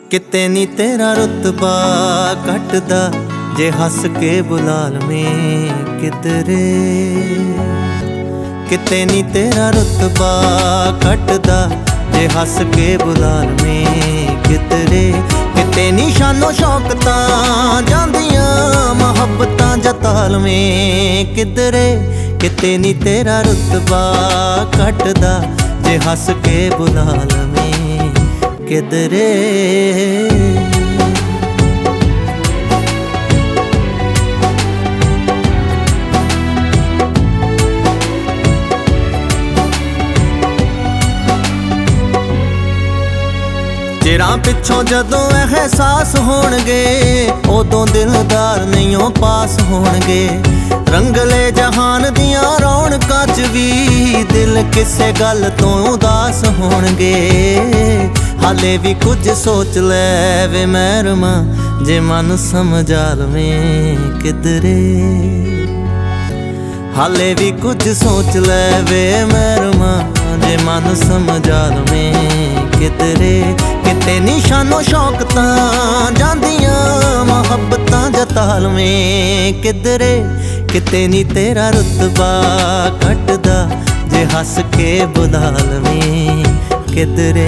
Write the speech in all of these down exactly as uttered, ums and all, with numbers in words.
किते नी तेरा रुतबा घटदा जे हस के बुला लवें किधरे। किते नी तेरा रुतबा घटदा जे हस के बुला लवें किधरे। किते नी शानो शौकतां जांदियां मुहब्बतां जता लवें किधरे। किते नी तेरा रुतबा घटदा जे हस के बुला लवें किधरे। चिरां पिछों जदों एहसास होणगे उदों दिलदार नहींओ पास होणगे। रंगले जहान दियां रौनकां च भी दिल किसे गल तों उदास होणगे। हाले भी कुछ सोच लै वे महरमा जे मन समझा लवें किधरे। हाले भी कुछ सोच लै वे महरमा जे मन समझा लवें किधरे। किते निशानो शौकतां जांदियां मुहब्बतां जता लवें किधरे। किते नी तेरा रुतबा घटदा जे हस के बुला लवें किधरे।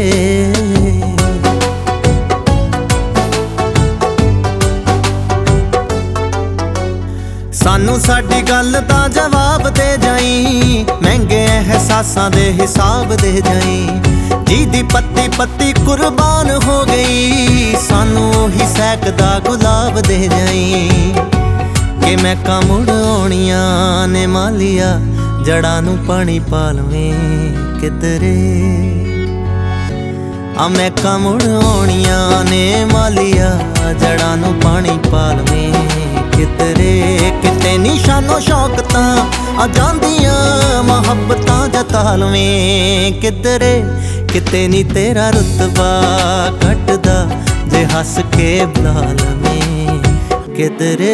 सानू साडी गल दा जवाब दे जाई, महंगे एहसासां दे हिसाब दे जाई। जिहदी पत्ती पत्ती कुर्बान हो गई सानू ही सैकदा गुलाब दे जाई। कि मैं मुड़ आउणियां ने मालिया जड़ा नू पानी पा लवें किधरे। आ मैं मुड़ आउणियां ने मालिया जड़ा नू पानी पा लवें किधरे। किते निशानो शौकतां आ जांदियां मुहब्बतां जता लवें किधरे। किते नी तेरा रुतबा घटदा जे हस के बुला लवें किधरे।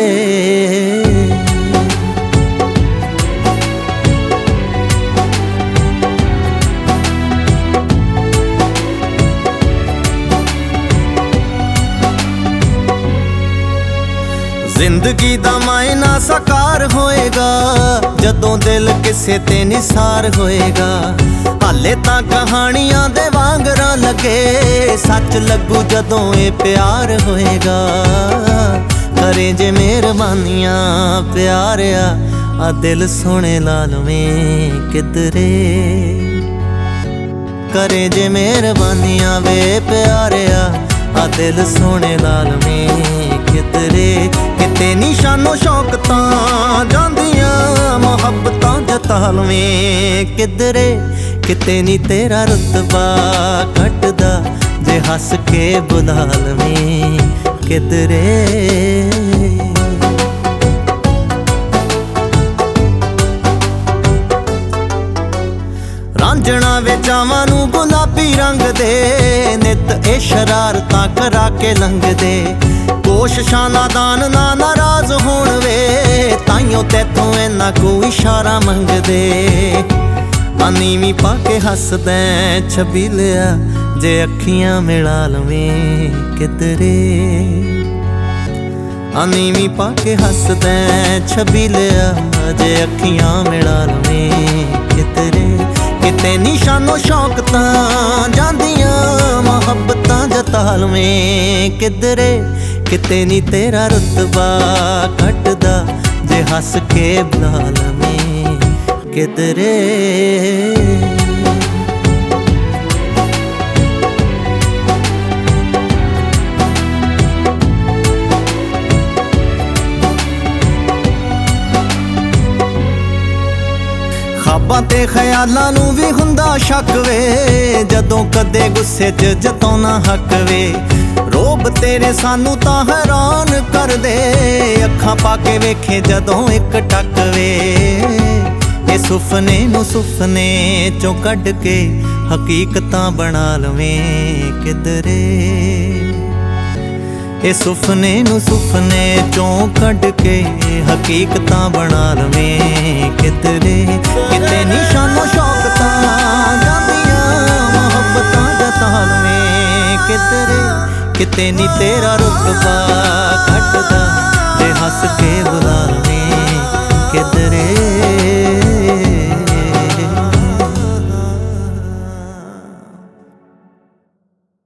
जिंदगी दा मायना साकार होएगा जदों दिल किसे ते निसार होएगा। हाले तां कहानियां दे वांगरा लगे सच लगू जदों ए प्यार होएगा। करे जे मेहरबानियां प्यारिया आ दिल सोने ला लवें किधरे। करे जे मेहरबानियां वे प्यारिया आ दिल सोने ला लवें किधरे। किते निशानो शौकतां जांदियां मुहब्बतां जता लवें किधरे। किते नी तेरा रुतबा घटदा जे हस के बुला लवें किधरे। रांझणा वे चावां नू गुलाबी रंग दे नित ए शरारतां करा के लंघदे। कोशिशां नादान ना नाराज होण वे ताइयों तैथों इन्ना को इशारा मंगदे। नीवीं पा के हसदैं छबीलिया जे अखियां मिला लवें किधरे। नीवीं पा के हसदैं छबीलिया जे अखियां मिला लवें किधरे। किते निशानो शौकतां जांदियां मुहब्बतां जता लवें किधरे। किते नी तेरा रुतबा घटदा जे हस के बुला लवें किधरे। ख्वाबां ते ख्यालां नू भी हुंदा शक वे जदों कदे गुस्से च जताउणा हक वे। रोब तेरे सानू तां हैरान कर दे अखां पा के वेखे जदों एक टक वे। ए सुफने नू सुफने चों कढ के हकीकतां बना लवें किधरे। ए सुफने नू सुफने चों कढ के हकीकतां बना लवें किधरे। किते निशानो शौकतां जांदियां मुहब्बतां जता लवें किधरे। ਕਿਤੇ ਨੀ ਤੇਰਾ ਰੁਤਬਾ ਘਟਦਾ, ਤੇ ਹੱਸ ਕੇ ਬੁਲਾ